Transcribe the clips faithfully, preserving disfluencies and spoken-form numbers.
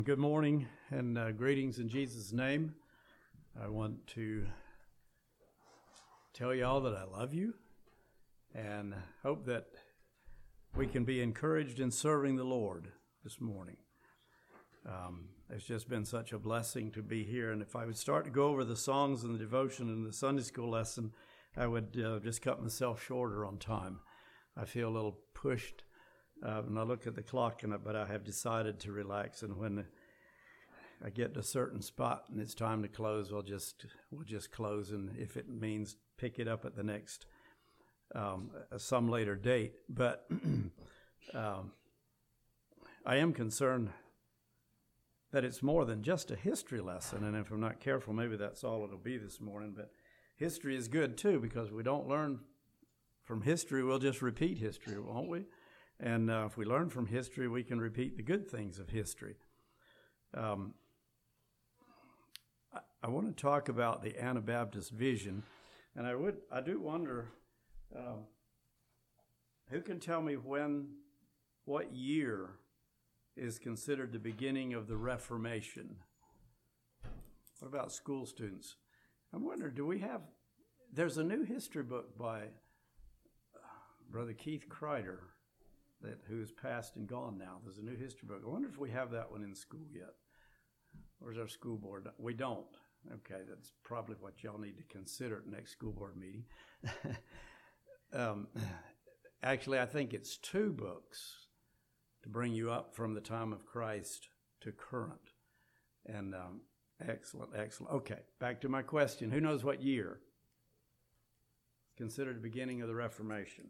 Good morning and uh, greetings in Jesus' name. I want to tell y'all that I love you and hope that we can be encouraged in serving the Lord this morning. Um, it's just been such a blessing to be here, and if I would start to go over the songs and the devotion and the Sunday school lesson, I would uh, just cut myself shorter on time. I feel a little pushed. Uh, and I look at the clock, and I, but I have decided to relax. And when I get to a certain spot and it's time to close, we'll just we'll just close. And if it means pick it up at the next um, some later date, but um, I am concerned that it's more than just a history lesson. And if I'm not careful, maybe that's all it'll be this morning. But history is good too, because we don't learn from history, we'll just repeat history, won't we? And uh, if we learn from history, we can repeat the good things of history. Um, I, I want to talk about the Anabaptist vision, and I would, I do wonder, um, who can tell me when, what year is considered the beginning of the Reformation? What about school students? I'm wondering, do we have? There's a new history book by uh, Brother Keith Kreider, that who is passed and gone now. There's a new history book. I wonder if we have that one in school yet. Where's our school board? We don't. Okay, that's probably what y'all need to consider at next school board meeting. um, actually, I think it's two books to bring you up from the time of Christ to current. And um, excellent, excellent. Okay, back to my question. Who knows what year is considered the beginning of the Reformation?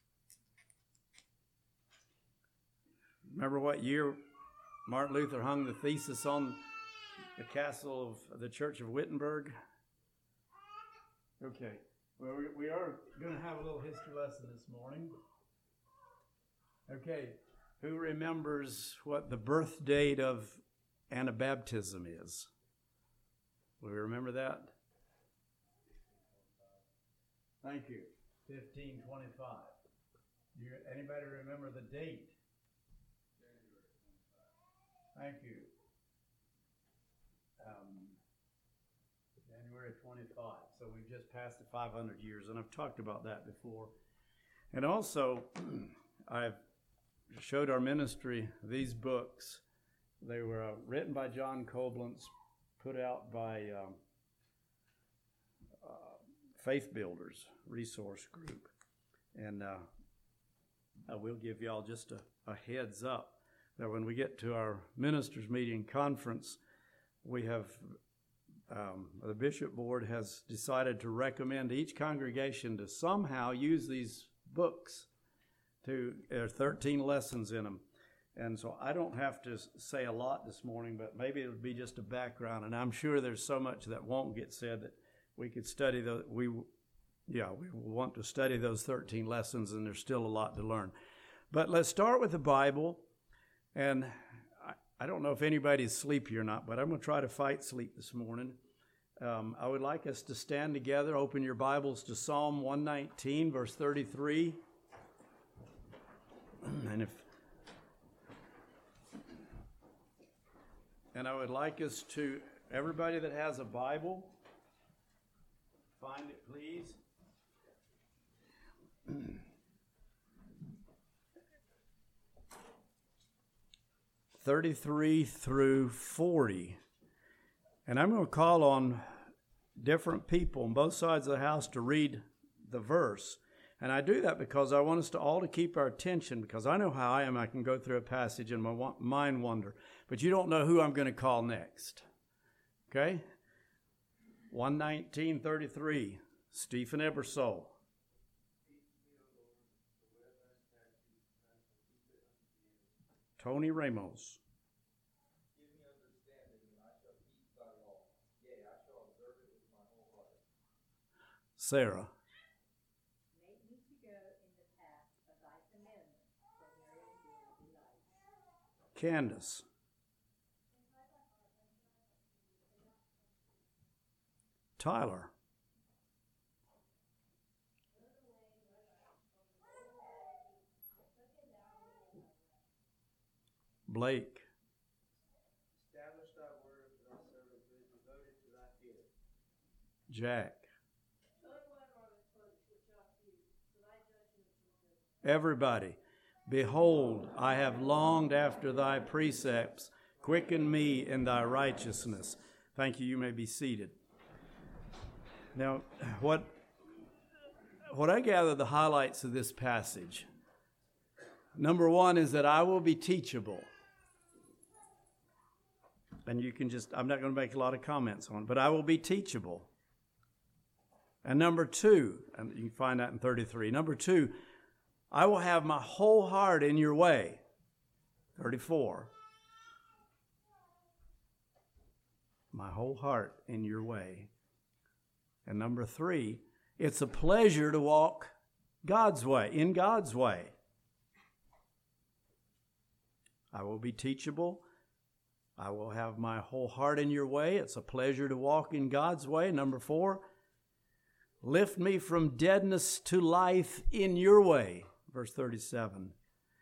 Remember what year Martin Luther hung the thesis on the castle of the Church of Wittenberg? Okay, well, we are going to have a little history lesson this morning. Okay, who remembers what the birth date of Anabaptism is? Will we remember that? Thank you. fifteen twenty-five. Do you, anybody remember the date? Thank you. Um, January twenty-five. So we've just passed the five hundred years, and I've talked about that before. And also, I've showed our ministry these books. They were uh, written by John Koblenz, put out by um, uh, Faith Builders Resource Group. And uh, I will give y'all just a, a heads up that when we get to our ministers' meeting conference, we have, um, the bishop board has decided to recommend each congregation to somehow use these books. To, there are thirteen lessons in them. And so I don't have to say a lot this morning, but maybe it'll be just a background. And I'm sure there's so much that won't get said that we could study the, we, yeah, we want to study those thirteen lessons, and there's still a lot to learn. But let's start with the Bible. And I, I don't know if anybody's sleepy or not, but I'm going to try to fight sleep this morning. Um, I would like us to stand together. Open your Bibles to Psalm one nineteen, verse thirty-three. And if and I would like us to, everybody that has a Bible, find it, please. thirty-three through forty. And I'm going to call on different people on both sides of the house to read the verse. And I do that because I want us to all to keep our attention, because I know how I am. I can go through a passage and my mind wander. But you don't know who I'm going to call next. Okay? one nineteen thirty-three, Stephen Ebersole. Tony Ramos. Give me understanding, and I shall keep thy law. Yea, I shall observe it with my whole heart. Sarah. Make me to go in the path of thy commandments, for therein do I delight. Candace. Tyler. Blake. Jack. Everybody. Behold, I have longed after thy precepts. Quicken me in thy righteousness. Thank you. You may be seated. Now, what, what I gather the highlights of this passage, number one is that I will be teachable. And you can just, I'm not going to make a lot of comments on it, but I will be teachable. And number two, and you can find that in thirty-three. Number two, I will have my whole heart in your way. thirty-four. My whole heart in your way. And number three, it's a pleasure to walk God's way, in God's way. I will be teachable. I will have my whole heart in your way. It's a pleasure to walk in God's way. Number four, lift me from deadness to life in your way. Verse thirty-seven.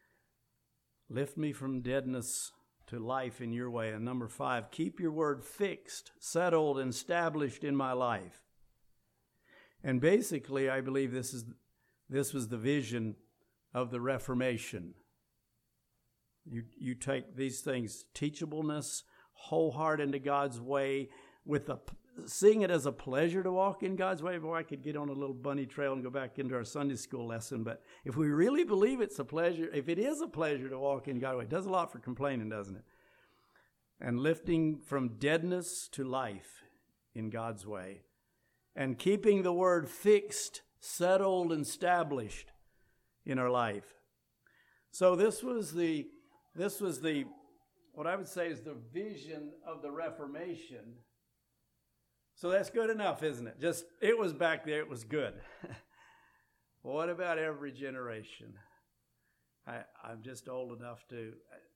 Lift me from deadness to life in your way. And number five, keep your word fixed, settled, and established in my life. And basically, I believe this is this was the vision of the Reformation. You you take these things, teachableness, whole heart into God's way, with a seeing it as a pleasure to walk in God's way. Boy, I could get on a little bunny trail and go back into our Sunday school lesson. But if we really believe it's a pleasure, if it is a pleasure to walk in God's way, it does a lot for complaining, doesn't it? And lifting from deadness to life in God's way. And keeping the word fixed, settled, and established in our life. So this was the, this was the, what I would say is the vision of the Reformation. So that's good enough, isn't it? Just, it was back there, it was good. Well, what about every generation? I, I'm just old enough to,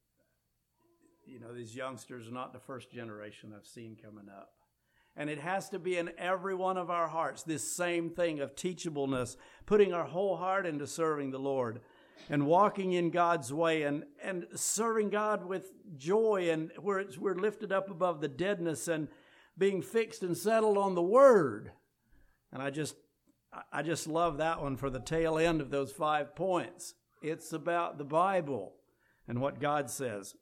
you know, these youngsters are not the first generation I've seen coming up. And it has to be in every one of our hearts, this same thing of teachableness, putting our whole heart into serving the Lord and walking in God's way and, and serving God with joy, and where it's, we're lifted up above the deadness and being fixed and settled on the Word. And I just, I just love that one for the tail end of those five points. It's about the Bible and what God says.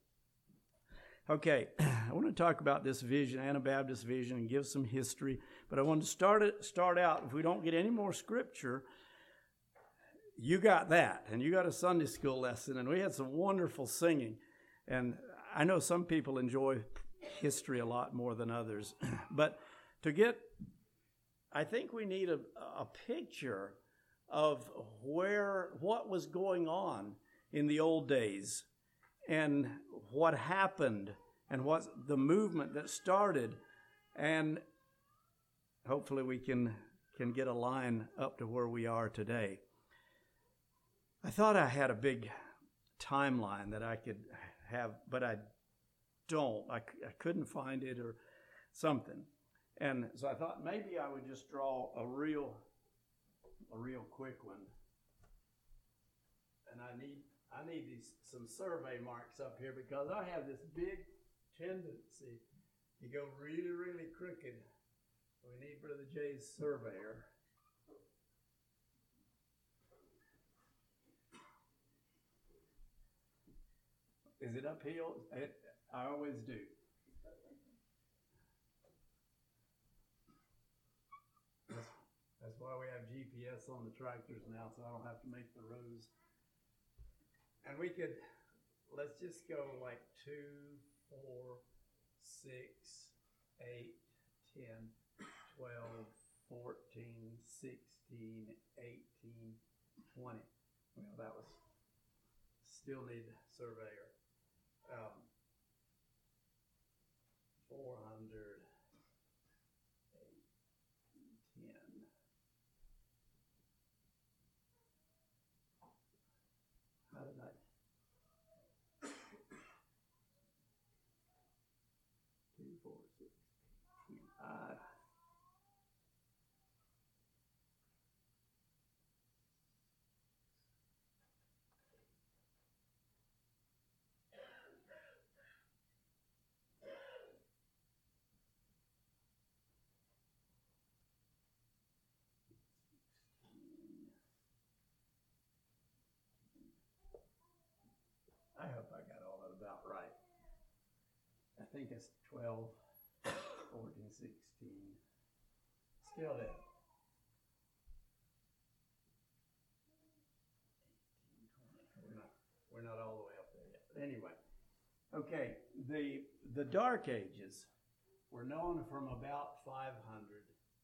Okay, I want to talk about this vision, Anabaptist vision, and give some history. But I want to start it, start out, if we don't get any more scripture, you got that. And you got a Sunday school lesson, and we had some wonderful singing. And I know some people enjoy history a lot more than others. But to get, I think we need a, a picture of where, what was going on in the old days, and what happened, and what the movement that started, and hopefully we can can get a line up to where we are today. I thought I had a big timeline that I could have, but I don't. I, I couldn't find it or something, and so I thought maybe I would just draw a real a real quick one, and I need. I need these some survey marks up here because I have this big tendency to go really, really crooked. We need Brother Jay's surveyor. Is it uphill? It, I always do. That's, that's why we have G P S on the tractors now, so I don't have to make the rows. And we could, let's just go like two, four, six, eight, ten, twelve, fourteen, sixteen, eighteen, twenty. Well, that was, still need surveyor. Um, four hundred, eight, ten. How did I? Two, four, six, eight. Uh, think it's twelve, fourteen, sixteen. Still there. We're not, we're not all the way up there yet. But anyway, okay, the, the Dark Ages were known from about five hundred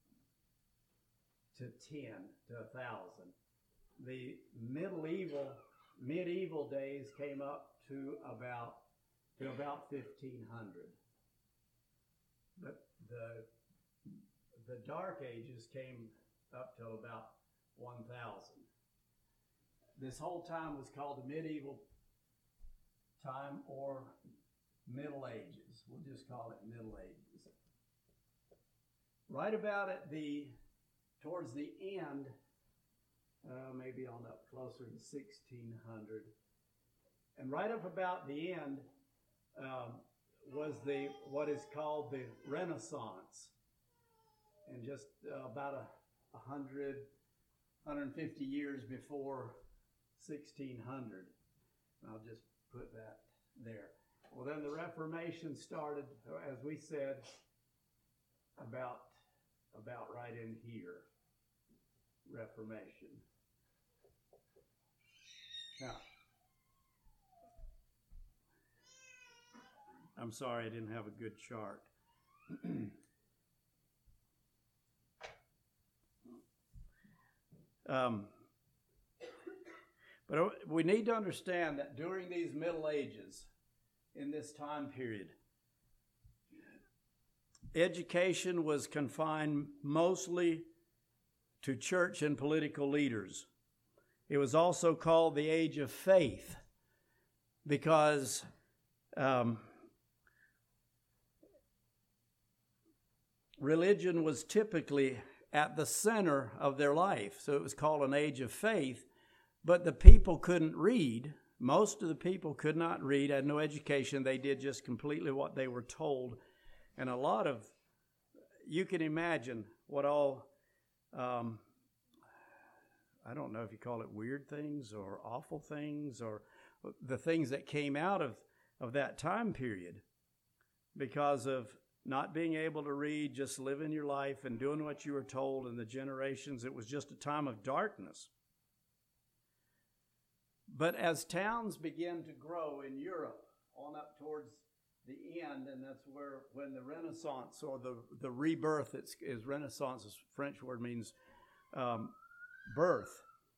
to ten to one thousand. The medieval, medieval days came up to about, to about fifteen hundred. But the, the Dark Ages came up to about one thousand. This whole time was called the medieval time or Middle Ages. We'll just call it Middle Ages. Right about at the, towards the end, uh, maybe on up closer to sixteen hundred, and right up about the end um, was the, what is called the Renaissance. And just uh, about a, a hundred, one hundred fifty years before sixteen hundred. I'll just put that there. Well, then the Reformation started, as we said, about, about right in here. Reformation. Now, I'm sorry I didn't have a good chart. um, but we need to understand that during these Middle Ages, in this time period, education was confined mostly to church and political leaders. It was also called the Age of Faith because um, religion was typically at the center of their life. So it was called an age of faith, but the people couldn't read. Most of the people could not read, had no education. They did just completely what they were told. And a lot of, you can imagine what all, um, I don't know if you call it weird things or awful things or the things that came out of, of that time period because of not being able to read, just living your life and doing what you were told in the generations. It was just a time of darkness. But as towns began to grow in Europe on up towards the end, and that's where when the Renaissance or the, the rebirth, it's, is Renaissance, is French word, means um, birth.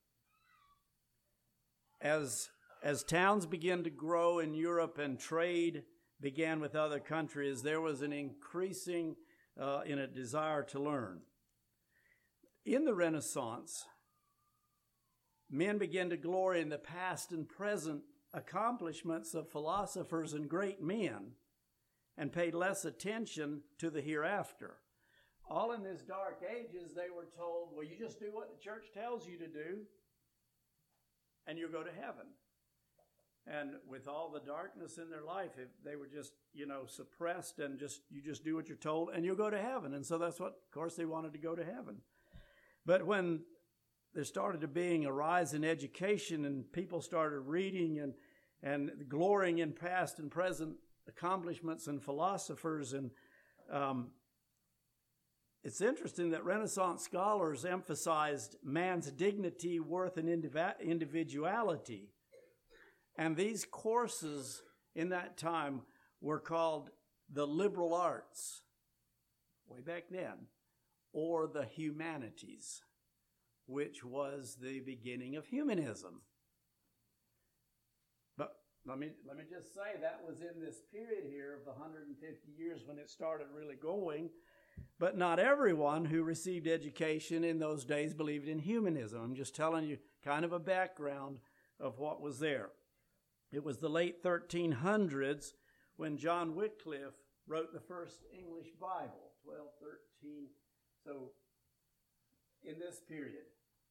As, as towns began to grow in Europe and trade began with other countries, there was an increasing uh, in a desire to learn. In the Renaissance, men began to glory in the past and present accomplishments of philosophers and great men and paid less attention to the hereafter. All in these dark ages, they were told, well, you just do what the church tells you to do and you'll go to heaven. And with all the darkness in their life, if they were just, you know, suppressed and just, you just do what you're told and you'll go to heaven. And so that's what, of course, they wanted to go to heaven. But when there started to being a rise in education and people started reading and, and glorying in past and present accomplishments and philosophers. And um, it's interesting that Renaissance scholars emphasized man's dignity, worth, and indiv- individuality. And these courses in that time were called the liberal arts, way back then, or the humanities, which was the beginning of humanism. But let me, let me just say that was in this period here of the one hundred fifty years when it started really going. But not everyone who received education in those days believed in humanism. I'm just telling you kind of a background of what was there. It was the late thirteen hundreds when John Wycliffe wrote the first English Bible, twelve thirteen. So in this period.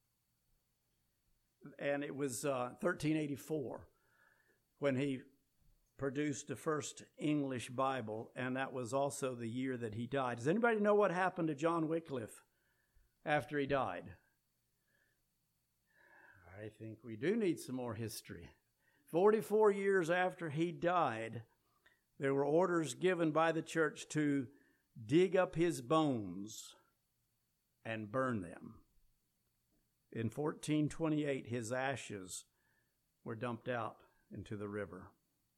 And it was uh, thirteen eighty-four when he produced the first English Bible, and that was also the year that he died. Does anybody know what happened to John Wycliffe after he died? I think we do need some more history. forty-four years after he died, there were orders given by the church to dig up his bones and burn them. In fourteen twenty-eight, his ashes were dumped out into the river.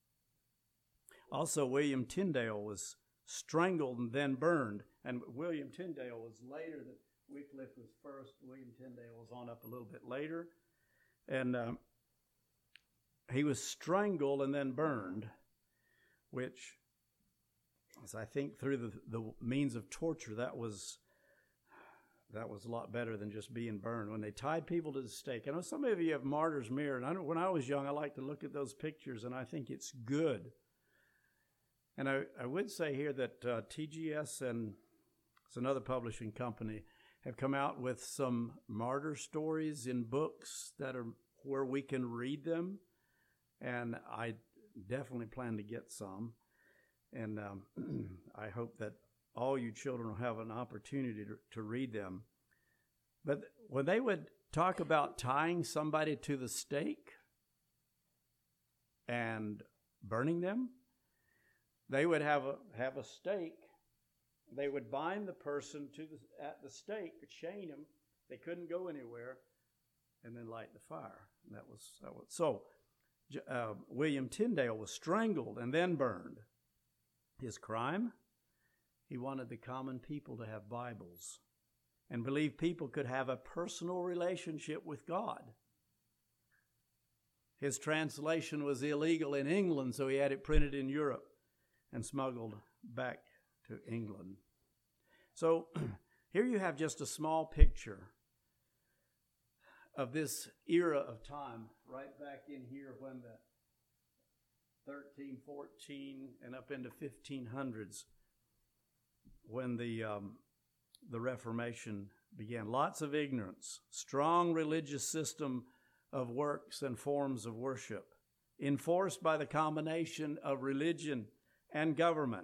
Also, William Tyndale was strangled and then burned. And William Tyndale was later. Wycliffe was first. William Tyndale was on up a little bit later. And um, he was strangled and then burned, which, as I think through the, the means of torture, that was that was a lot better than just being burned. When they tied people to the stake. I know some of you have Martyr's Mirror, and I know when I was young, I liked to look at those pictures, and I think it's good. And I, I would say here that uh, T G S and it's another publishing company have come out with some martyr stories in books that are where we can read them, and I definitely plan to get some. And um, I hope that all you children will have an opportunity to, to read them. But when they would talk about tying somebody to the stake and burning them, they would have a have a stake. They would bind the person to the, at the stake, chain them. They couldn't go anywhere, and then light the fire. And that was that was so. Uh, William Tyndale was strangled and then burned. His crime? He wanted the common people to have Bibles and believed people could have a personal relationship with God. His translation was illegal in England, so he had it printed in Europe and smuggled back to England. So here you have just a small picture of this era of time, right back in here when the thirteen, fourteen, and up into fifteen hundreds, when the um, the Reformation began. Lots of ignorance, strong religious system of works and forms of worship, enforced by the combination of religion and government.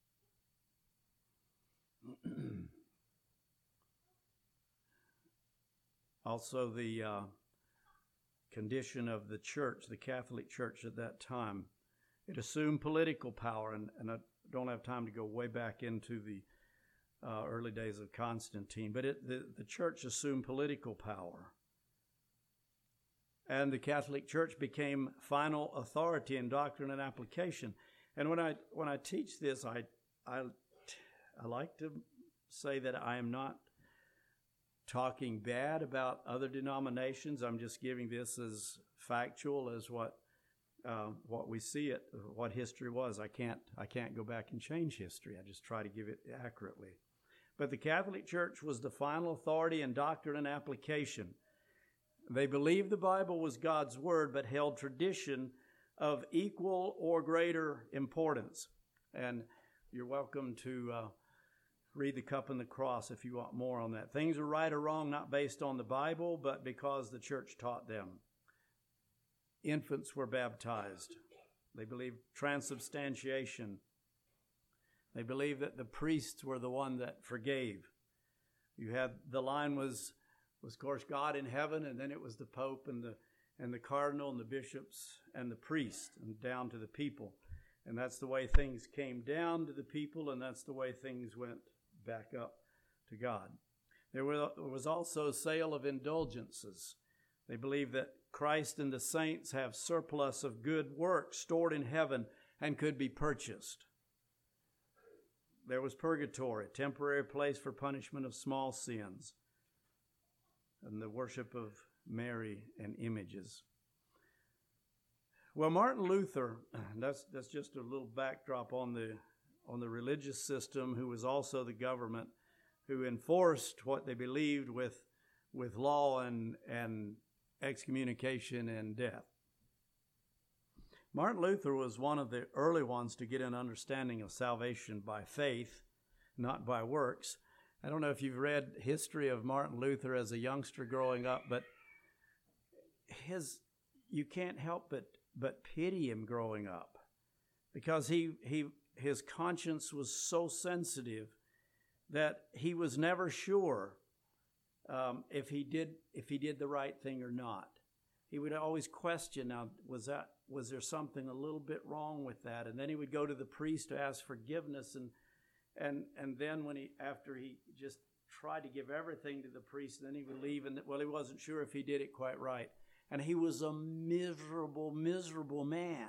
Also, the uh, condition of the church, the Catholic Church at that time, it assumed political power, and, and I don't have time to go way back into the uh, early days of Constantine, but it, the, the church assumed political power. And the Catholic Church became final authority in doctrine and application. And when I when I teach this, I I, I like to say that I am not talking bad about other denominations. I'm just giving this as factual as what uh, what we see it, what history was. I can't I can't go back and change history. I just try to give it accurately. But the Catholic Church was the final authority in doctrine and application. They believed the Bible was God's word, but held tradition of equal or greater importance. And you're welcome to uh, read The Cup and the Cross if you want more on that. Things are right or wrong, not based on the Bible, but because the church taught them. Infants were baptized. They believed transubstantiation. They believed that the priests were the one that forgave. You had, the line was, was of course, God in heaven, and then it was the Pope and the and the cardinal and the bishops and the priest and down to the people. And that's the way things came down to the people, and that's the way things went back up to God. There was also sale of indulgences. They believed that Christ and the saints have surplus of good works stored in heaven and could be purchased. There was purgatory, a temporary place for punishment of small sins, and the worship of Mary and images. Well, Martin Luther, that's that's just a little backdrop on the on the religious system, who was also the government, who enforced what they believed with with law and and excommunication and death. Martin Luther was one of the early ones to get an understanding of salvation by faith, not by works. I don't know if you've read history of Martin Luther as a youngster growing up, but his you can't help but but pity him growing up, because he he his conscience was so sensitive that he was never sure um, if he did if he did the right thing or not. He would always question, now, was that was there something a little bit wrong with that? And then he would go to the priest to ask forgiveness, and and and then when he after he just tried to give everything to the priest, then he would leave, and well, he wasn't sure if he did it quite right. And he was a miserable, miserable man.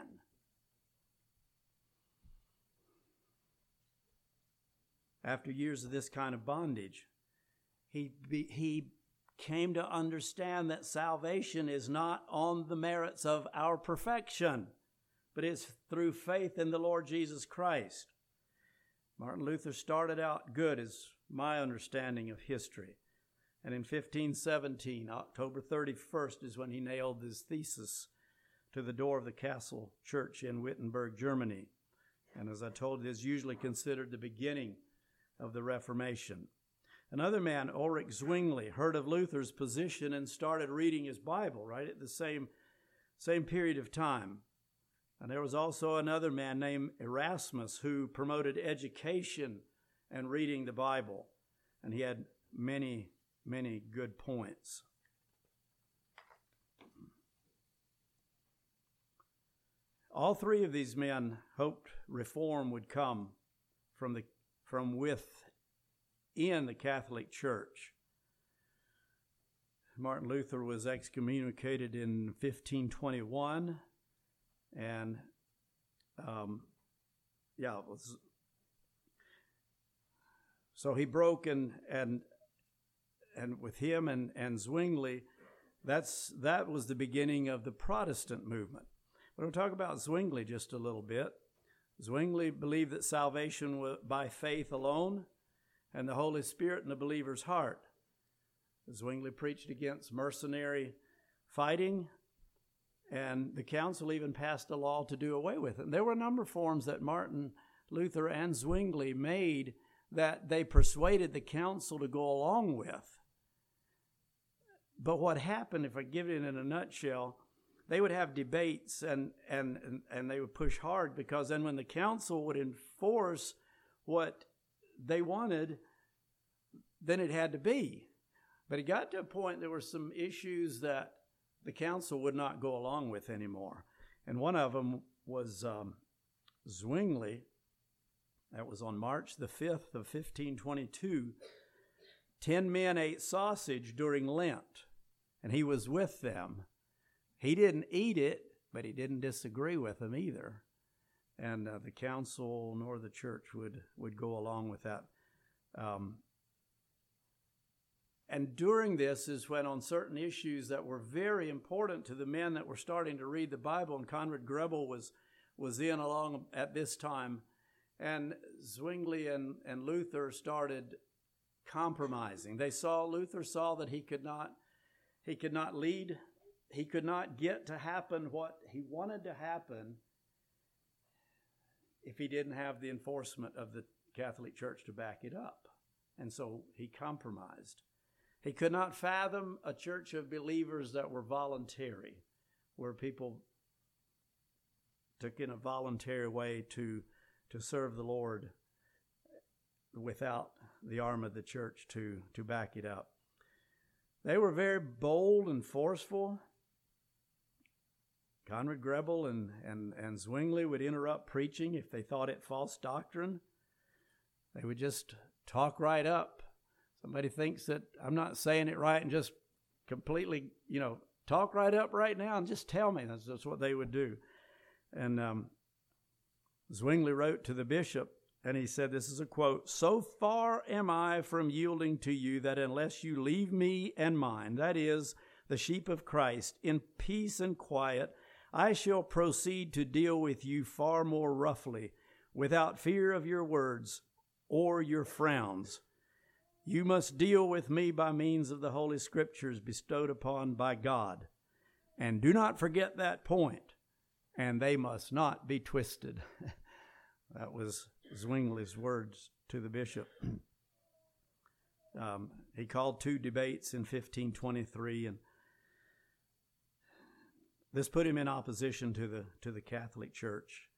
After years of this kind of bondage, he be, he came to understand that salvation is not on the merits of our perfection, but it's through faith in the Lord Jesus Christ. Martin Luther started out good, is my understanding of history. And in fifteen seventeen, October thirty-first, is when he nailed his thesis to the door of the Castle Church in Wittenberg, Germany. And as I told you, is usually considered the beginning of the Reformation. Another man, Ulrich Zwingli, heard of Luther's position and started reading his Bible right at the same, same period of time. And there was also another man named Erasmus who promoted education and reading the Bible. And he had many, many good points. All three of these men hoped reform would come from the from within the Catholic Church. Martin Luther was excommunicated in fifteen twenty-one, and um, yeah, it was, so he broke, and and and with him and and Zwingli, that's that was the beginning of the Protestant movement. But we'll talk about Zwingli just a little bit. Zwingli believed that salvation was by faith alone and the Holy Spirit in the believer's heart. Zwingli preached against mercenary fighting, and the council even passed a law to do away with it. And there were a number of forms that Martin Luther and Zwingli made that they persuaded the council to go along with. But what happened, if I give it in a nutshell, they would have debates and, and, and, and they would push hard, because then when the council would enforce what they wanted, then it had to be. But it got to a point, there were some issues that the council would not go along with anymore. And one of them was um, Zwingli. That was on March the fifth of fifteen twenty-two. Ten men ate sausage during Lent, and he was with them. He didn't eat it, but he didn't disagree with them either. And uh, the council nor the church would, would go along with that. Um, and during this is when, on certain issues that were very important to the men that were starting to read the Bible, and Conrad Grebel was, was in along at this time, and Zwingli and, and Luther started compromising. They saw, Luther saw that he could not, he could not lead, he could not get to happen what he wanted to happen if he didn't have the enforcement of the Catholic Church to back it up. And so he compromised. He could not fathom a church of believers that were voluntary, where people took in a voluntary way to, to serve the Lord without the arm of the church to, to back it up. They were very bold and forceful. Conrad Grebel and, and, and Zwingli would interrupt preaching if they thought it false doctrine. They would just talk right up. Somebody thinks that I'm not saying it right, and just completely, you know, talk right up right now and just tell me. That's, that's what they would do. And um, Zwingli wrote to the bishop, and he said, this is a quote, "So far am I from yielding to you that unless you leave me and mine, that is, the sheep of Christ, in peace and quiet, I shall proceed to deal with you far more roughly, without fear of your words or your frowns. You must deal with me by means of the Holy Scriptures bestowed upon by God. And do not forget that point, and they must not be twisted." That was Zwingli's words to the bishop. Um, he called two debates in fifteen twenty-three, and this put him in opposition to the to the Catholic Church.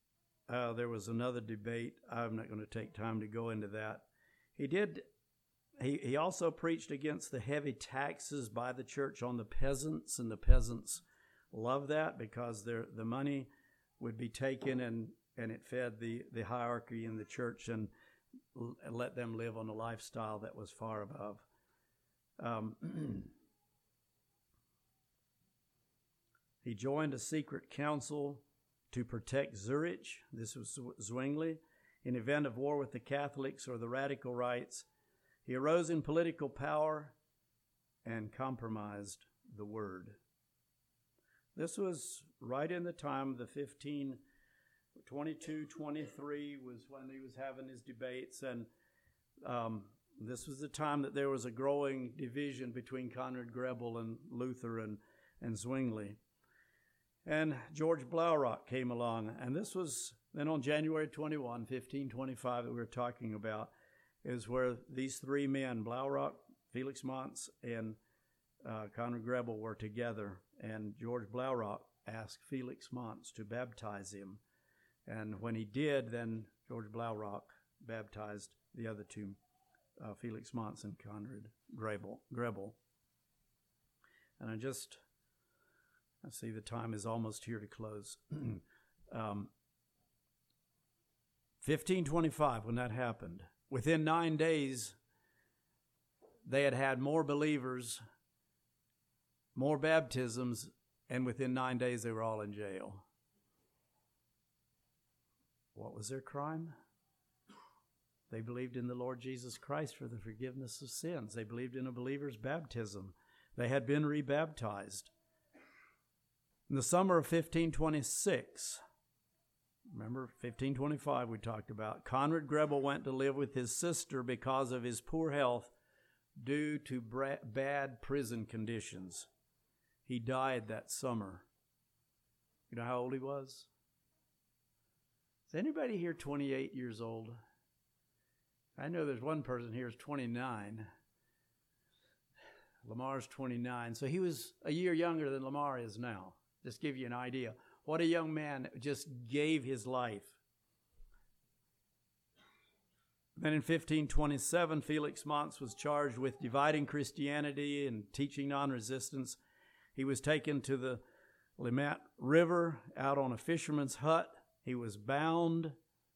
Uh, there was another debate. I'm not going to take time to go into that. He did he, he also preached against the heavy taxes by the church on the peasants, and the peasants loved that because their the money would be taken and, and it fed the, the hierarchy in the church and l- let them live on a lifestyle that was far above. Um, he joined a secret council to protect Zurich. This was Zwingli. In event of war with the Catholics or the radical rights, he arose in political power and compromised the word. This was right in the time of the fifteen twenty-two twenty-three was when he was having his debates, and um, this was the time that there was a growing division between Conrad Grebel and Luther and, and Zwingli. And George Blaurock came along, and this was then on January twenty-first, fifteen twenty-five, that we were talking about, is where these three men, Blaurock, Felix Manz, and uh, Conrad Grebel, were together. And George Blaurock asked Felix Manz to baptize him. And when he did, then George Blaurock baptized the other two, uh, Felix Manz and Conrad Grebel. Grebel. And I just, I see the time is almost here to close. um, fifteen twenty-five, when that happened, within nine days, they had had more believers, more baptisms, and within nine days they were all in jail. What was their crime? They believed in the Lord Jesus Christ for the forgiveness of sins. They believed in a believer's baptism. They had been rebaptized. In the summer of fifteen twenty-six, remember fifteen twenty-five we talked about, Conrad Grebel went to live with his sister because of his poor health due to bra- bad prison conditions. He died that summer. You know how old he was? Is anybody here twenty-eight years old? I know there's one person here who's twenty-nine. Lamar's twenty-nine. So he was a year younger than Lamar is now. Just give you an idea. What a young man just gave his life. Then in fifteen twenty-seven, Felix Manz was charged with dividing Christianity and teaching non-resistance. He was taken to the Limmat River out on a fisherman's hut. He was bound.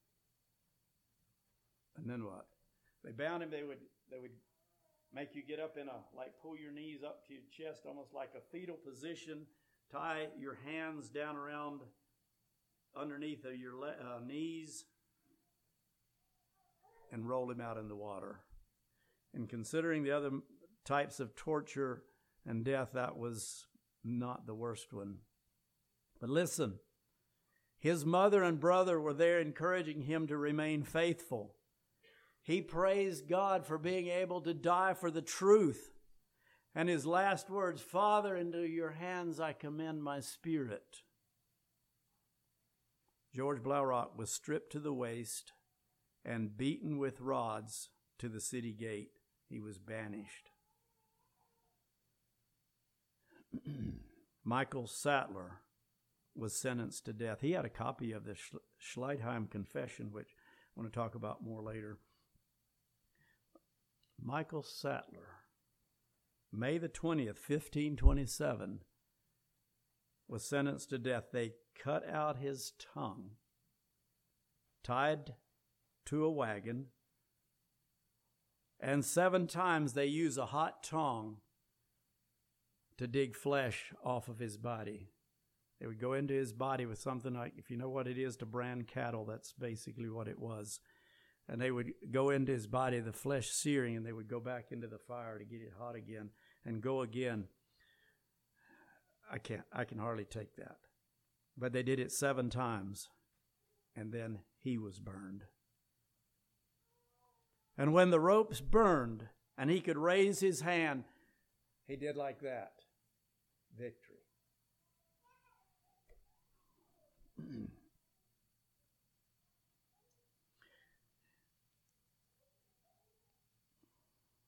And then what? They bound him. They would they would make you get up in a, like pull your knees up to your chest, almost like a fetal position. Tie your hands down around underneath of your le- uh, knees and roll him out in the water. And considering the other types of torture and death, that was not the worst one. But listen, his mother and brother were there encouraging him to remain faithful. He praised God for being able to die for the truth. And his last words, "Father, into your hands I commend my spirit." George Blaurock was stripped to the waist and beaten with rods to the city gate. He was banished. Michael Sattler was sentenced to death. He had a copy of the Schleitheim Confession, which I want to talk about more later. Michael Sattler, May the twentieth, fifteen twenty-seven, was sentenced to death. They cut out his tongue, tied to a wagon, and seven times they use a hot tongue to dig flesh off of his body. They would go into his body with something like, if you know what it is to brand cattle, that's basically what it was. And they would go into his body, the flesh searing, and they would go back into the fire to get it hot again and go again. I can't, I can hardly take that. But they did it seven times, and then he was burned. And when the ropes burned and he could raise his hand, he did like that. Victory.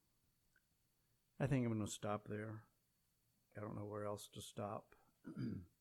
I think I'm going to stop there. I don't know where else to stop.